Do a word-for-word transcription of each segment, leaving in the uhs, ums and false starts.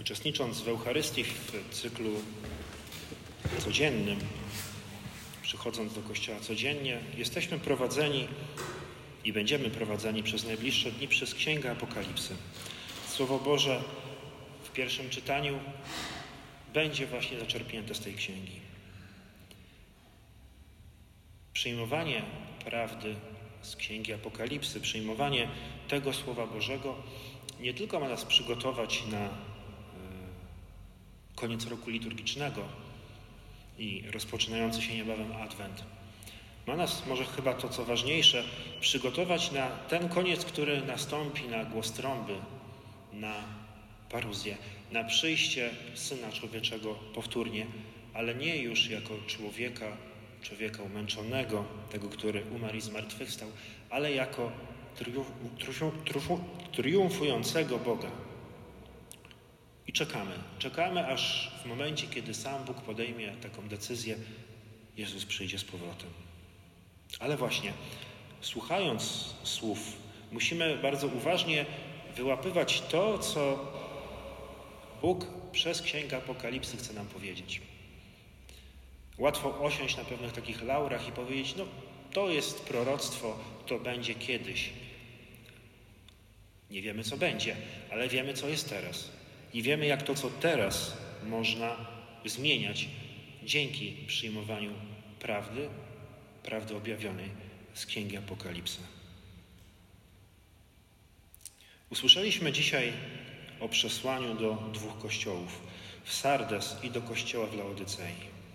Uczestnicząc w Eucharystii w cyklu codziennym, przychodząc do Kościoła codziennie, jesteśmy prowadzeni i będziemy prowadzeni przez najbliższe dni przez Księgę Apokalipsy. Słowo Boże w pierwszym czytaniu będzie właśnie zaczerpnięte z tej księgi. Przyjmowanie prawdy z Księgi Apokalipsy, przyjmowanie tego Słowa Bożego nie tylko ma nas przygotować na koniec roku liturgicznego i rozpoczynający się niebawem Adwent. Ma nas, może chyba to co ważniejsze, przygotować na ten koniec, który nastąpi na głos trąby, na paruzję, na przyjście Syna Człowieczego powtórnie, ale nie już jako człowieka, człowieka umęczonego, tego, który umarł i zmartwychwstał, ale jako triumf, triumf, triumfującego Boga. I czekamy. Czekamy, aż w momencie, kiedy sam Bóg podejmie taką decyzję, Jezus przyjdzie z powrotem. Ale właśnie, słuchając słów, musimy bardzo uważnie wyłapywać to, co Bóg przez Księgę Apokalipsy chce nam powiedzieć. Łatwo osiąść na pewnych takich laurach i powiedzieć, no to jest proroctwo, to będzie kiedyś. Nie wiemy, co będzie, ale wiemy, co jest teraz. I wiemy, jak to, co teraz można zmieniać dzięki przyjmowaniu prawdy, prawdy objawionej z Księgi Apokalipsy. Usłyszeliśmy dzisiaj o przesłaniu do dwóch kościołów, w Sardes i do kościoła w Laodycei.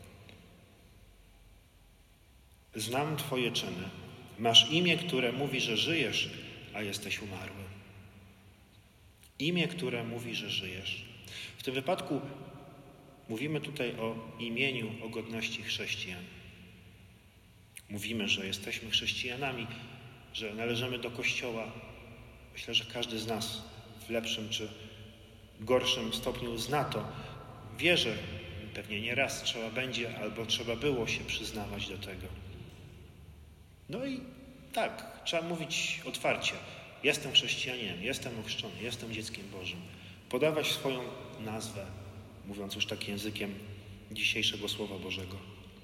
Znam Twoje czyny. Masz imię, które mówi, że żyjesz, a jesteś umarły. Imię, które mówi, że żyjesz. W tym wypadku mówimy tutaj o imieniu, o godności chrześcijan. Mówimy, że jesteśmy chrześcijanami, że należymy do Kościoła. Myślę, że każdy z nas w lepszym czy gorszym stopniu zna to. Wie, że pewnie nie raz trzeba będzie albo trzeba było się przyznawać do tego. No i tak, trzeba mówić otwarcie. Jestem chrześcijaninem, jestem ochrzczony, jestem dzieckiem Bożym. Podawać swoją nazwę, mówiąc już tak językiem dzisiejszego Słowa Bożego.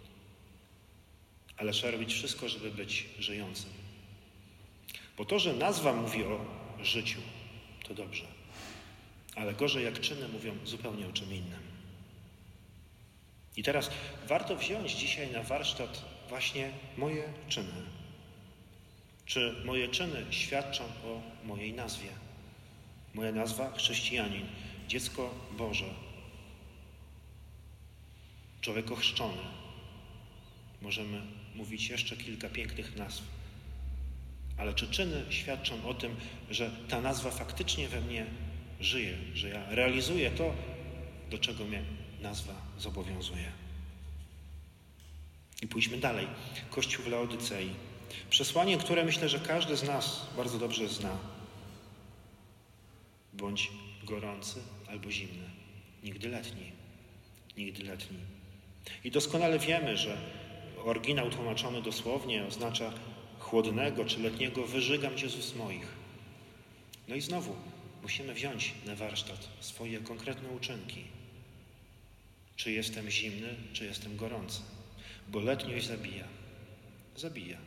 Ale trzeba robić wszystko, żeby być żyjącym. Bo to, że nazwa mówi o życiu, to dobrze. Ale gorzej jak czyny mówią zupełnie o czym innym. I teraz warto wziąć dzisiaj na warsztat właśnie moje czyny. Czy moje czyny świadczą o mojej nazwie? Moja nazwa chrześcijanin, dziecko Boże, człowiek ochrzczony. Możemy mówić jeszcze kilka pięknych nazw. Ale czy czyny świadczą o tym, że ta nazwa faktycznie we mnie żyje, że ja realizuję to, do czego mnie nazwa zobowiązuje? I pójdźmy dalej. Kościół w Laodycei. Przesłanie, które myślę, że każdy z nas bardzo dobrze zna. Bądź gorący albo zimny. Nigdy letni. Nigdy letni. I doskonale wiemy, że oryginał tłumaczony dosłownie oznacza chłodnego czy letniego wyżygam Cię z ust moich. No i znowu musimy wziąć na warsztat swoje konkretne uczynki. Czy jestem zimny, czy jestem gorący. Bo letniość zabija. Zabija.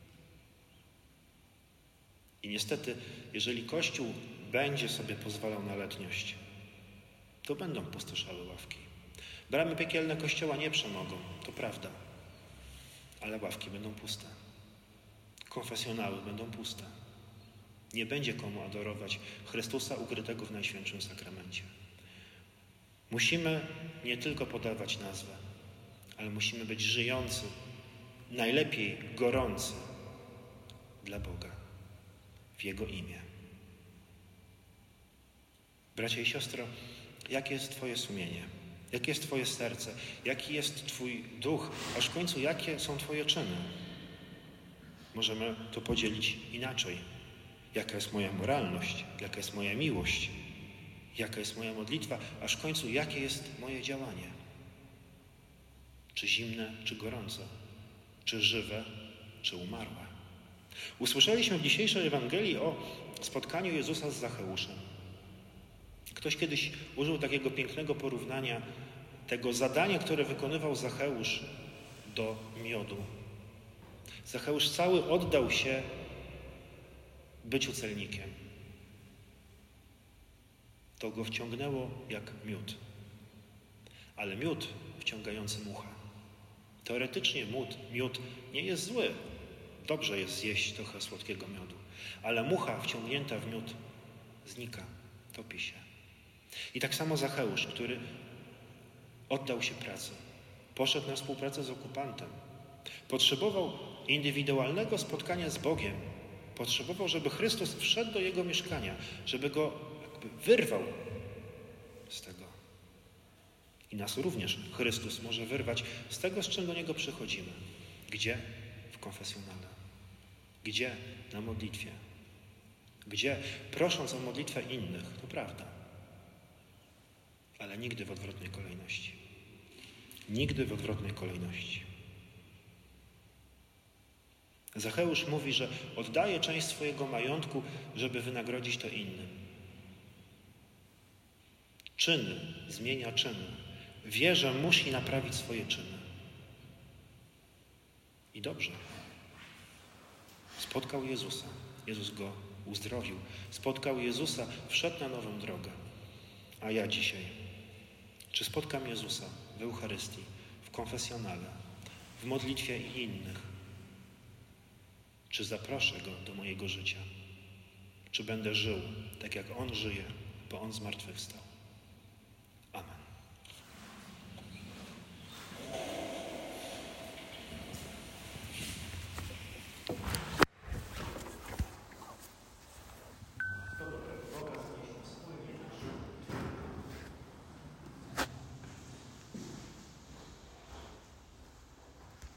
I niestety, jeżeli Kościół będzie sobie pozwalał na letniość, to będą pustoszały ławki. Bramy piekielne Kościoła nie przemogą, to prawda, ale ławki będą puste. Konfesjonały będą puste. Nie będzie komu adorować Chrystusa ukrytego w Najświętszym Sakramencie. Musimy nie tylko podawać nazwę, ale musimy być żyjący, najlepiej gorący dla Boga, w Jego imię. Bracia i siostro, jakie jest Twoje sumienie? Jakie jest Twoje serce? Jaki jest Twój duch? Aż w końcu, jakie są Twoje czyny? Możemy to podzielić inaczej. Jaka jest moja moralność? Jaka jest moja miłość? Jaka jest moja modlitwa? Aż w końcu, jakie jest moje działanie? Czy zimne, czy gorące? Czy żywe, czy umarłe? Usłyszeliśmy w dzisiejszej Ewangelii o spotkaniu Jezusa z Zacheuszem. Ktoś kiedyś użył takiego pięknego porównania tego zadania, które wykonywał Zacheusz do miodu. Zacheusz cały oddał się byciu celnikiem. To go wciągnęło jak miód. Ale miód wciągający muchę. Teoretycznie miód, miód nie jest zły. Dobrze jest zjeść trochę słodkiego miodu. Ale mucha wciągnięta w miód znika, topi się. I tak samo Zacheusz, który oddał się pracy. Poszedł na współpracę z okupantem. Potrzebował indywidualnego spotkania z Bogiem. Potrzebował, żeby Chrystus wszedł do jego mieszkania, żeby go jakby wyrwał z tego. I nas również Chrystus może wyrwać z tego, z czym do Niego przychodzimy. Gdzie? W konfesjonale. Gdzie? Na modlitwie. Gdzie? Prosząc o modlitwę innych. To prawda. Ale nigdy w odwrotnej kolejności. Nigdy w odwrotnej kolejności. Zacheusz mówi, że oddaje część swojego majątku, żeby wynagrodzić to innym. Czyny zmienia czyny. Wie, że musi naprawić swoje czyny. I dobrze. Spotkał Jezusa. Jezus go uzdrowił. Spotkał Jezusa, wszedł na nową drogę. A ja dzisiaj, czy spotkam Jezusa w Eucharystii, w konfesjonale, w modlitwie i innych? Czy zaproszę Go do mojego życia? Czy będę żył tak, jak On żyje, bo On zmartwychwstał?